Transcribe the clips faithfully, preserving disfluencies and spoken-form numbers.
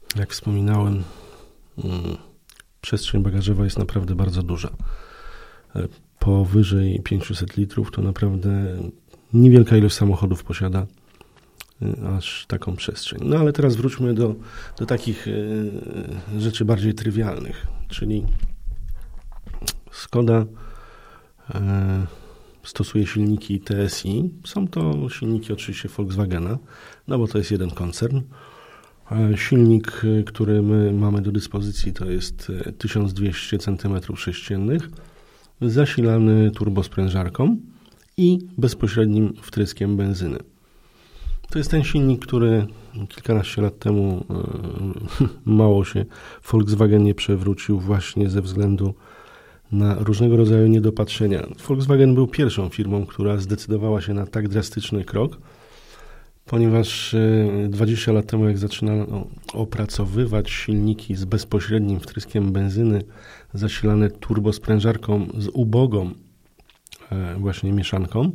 jak wspominałem, przestrzeń bagażowa jest naprawdę bardzo duża. Powyżej pięćset litrów to naprawdę niewielka ilość samochodów posiada aż taką przestrzeń. No ale teraz wróćmy do, do takich rzeczy bardziej trywialnych, czyli Skoda stosuje silniki T S I. Są to silniki oczywiście Volkswagena, no bo to jest jeden koncern. Silnik, który my mamy do dyspozycji, to jest tysiąc dwieście centymetrów sześciennych, zasilany turbosprężarką i bezpośrednim wtryskiem benzyny. To jest ten silnik, który kilkanaście lat temu mało się Volkswagen nie przewrócił właśnie ze względu na różnego rodzaju niedopatrzenia. Volkswagen był pierwszą firmą, która zdecydowała się na tak drastyczny krok, ponieważ dwadzieścia lat temu, jak zaczynano opracowywać silniki z bezpośrednim wtryskiem benzyny zasilane turbosprężarką z ubogą właśnie mieszanką,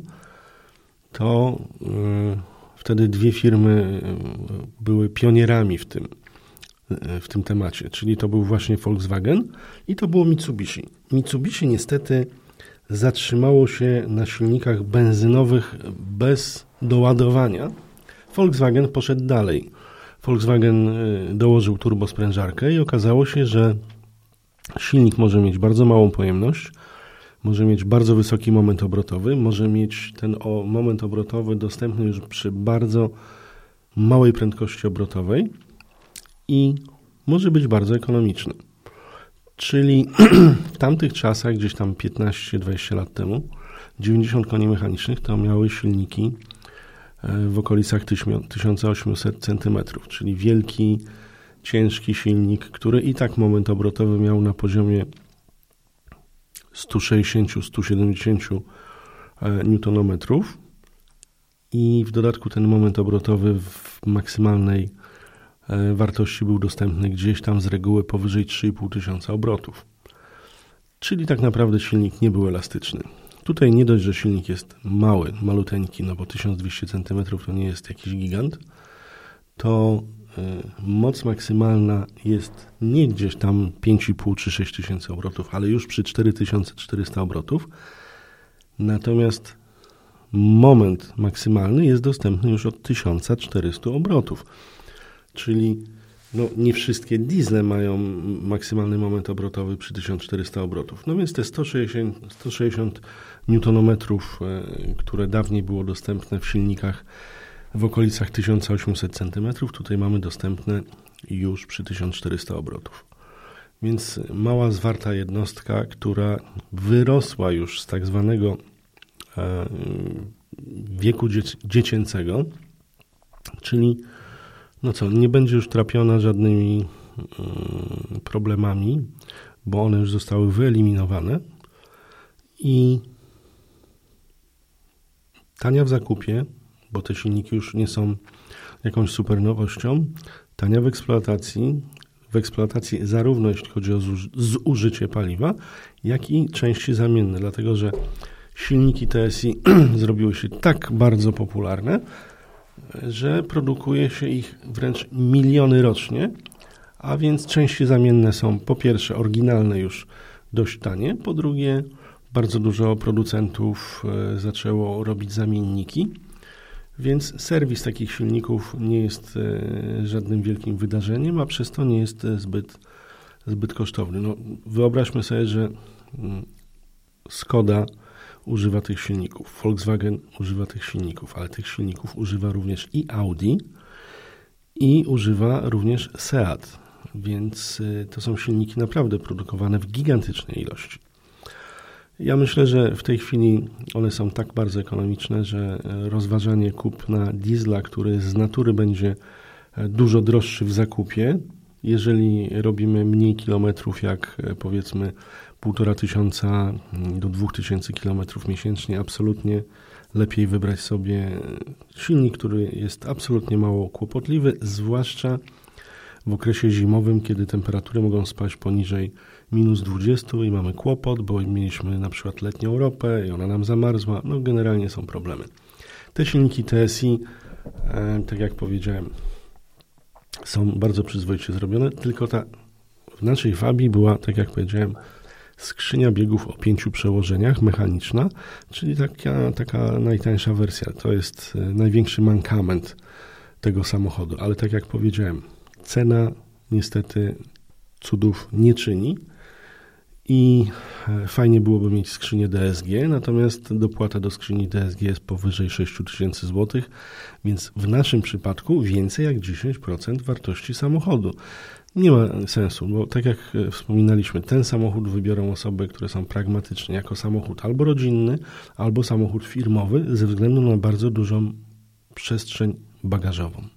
to wtedy dwie firmy były pionierami w tym, w tym temacie, czyli to był właśnie Volkswagen i to było Mitsubishi. Mitsubishi niestety zatrzymało się na silnikach benzynowych bez doładowania. Volkswagen poszedł dalej. Volkswagen dołożył turbosprężarkę i okazało się, że silnik może mieć bardzo małą pojemność, może mieć bardzo wysoki moment obrotowy, może mieć ten o, moment obrotowy dostępny już przy bardzo małej prędkości obrotowej i może być bardzo ekonomiczny. Czyli w tamtych czasach, gdzieś tam piętnaście dwadzieścia lat temu, dziewięćdziesiąt koni mechanicznych to miały silniki w okolicach tysiąc osiemset centymetrów, czyli wielki, ciężki silnik, który i tak moment obrotowy miał na poziomie sto sześćdziesiąt do stu siedemdziesięciu newtonometrów i w dodatku ten moment obrotowy w maksymalnej wartości był dostępny gdzieś tam z reguły powyżej trzy i pół tysiąca obrotów. Czyli tak naprawdę silnik nie był elastyczny. Tutaj nie dość, że silnik jest mały, maluteńki, no bo tysiąc dwieście centymetrów to nie jest jakiś gigant, to y, moc maksymalna jest nie gdzieś tam pięć i pół czy sześć tysięcy obrotów, ale już przy cztery tysiące czterysta obrotów. Natomiast moment maksymalny jest dostępny już od tysiąc czterysta obrotów. Czyli no, nie wszystkie diesle mają maksymalny moment obrotowy przy tysiąc czterysta obrotów. No więc te sto sześćdziesiąt, sto sześćdziesiąt newtonometrów, które dawniej było dostępne w silnikach w okolicach tysiąc osiemset centymetrów, tutaj mamy dostępne już przy tysiąc czterysta obrotów. Więc mała, zwarta jednostka, która wyrosła już z tak zwanego wieku dzieci- dziecięcego, czyli no co, nie będzie już trapiona żadnymi y, problemami, bo one już zostały wyeliminowane i tania w zakupie, bo te silniki już nie są jakąś super nowością, tania w eksploatacji, w eksploatacji zarówno jeśli chodzi o zużycie paliwa, jak i części zamienne, dlatego że silniki T S I zrobiły się tak bardzo popularne, że produkuje się ich wręcz miliony rocznie, a więc części zamienne są po pierwsze oryginalne już dość tanie, po drugie bardzo dużo producentów zaczęło robić zamienniki, więc serwis takich silników nie jest żadnym wielkim wydarzeniem, a przez to nie jest zbyt, zbyt kosztowny. No, wyobraźmy sobie, że Skoda używa tych silników, Volkswagen używa tych silników, ale tych silników używa również i Audi i używa również Seat, więc to są silniki naprawdę produkowane w gigantycznej ilości. Ja myślę, że w tej chwili one są tak bardzo ekonomiczne, że rozważanie kupna diesla, który z natury będzie dużo droższy w zakupie, jeżeli robimy mniej kilometrów jak powiedzmy półtora tysiąca do dwóch tysięcy kilometrów miesięcznie, absolutnie lepiej wybrać sobie silnik, który jest absolutnie mało kłopotliwy, zwłaszcza w okresie zimowym, kiedy temperatury mogą spaść poniżej minus dwadzieścia i mamy kłopot, bo mieliśmy na przykład letnią Europę i ona nam zamarzła, no generalnie są problemy. Te silniki T S I, e, tak jak powiedziałem, są bardzo przyzwoicie zrobione, tylko ta w naszej Fabii była, tak jak powiedziałem, skrzynia biegów o pięciu przełożeniach, mechaniczna, czyli taka, taka najtańsza wersja. To jest największy mankament tego samochodu, ale tak jak powiedziałem, cena niestety cudów nie czyni i fajnie byłoby mieć skrzynię D S G, natomiast dopłata do skrzyni D S G jest powyżej sześć tysięcy złotych, więc w naszym przypadku więcej jak dziesięć procent wartości samochodu. Nie ma sensu, bo tak jak wspominaliśmy, ten samochód wybiorą osoby, które są pragmatyczne jako samochód albo rodzinny, albo samochód firmowy ze względu na bardzo dużą przestrzeń bagażową.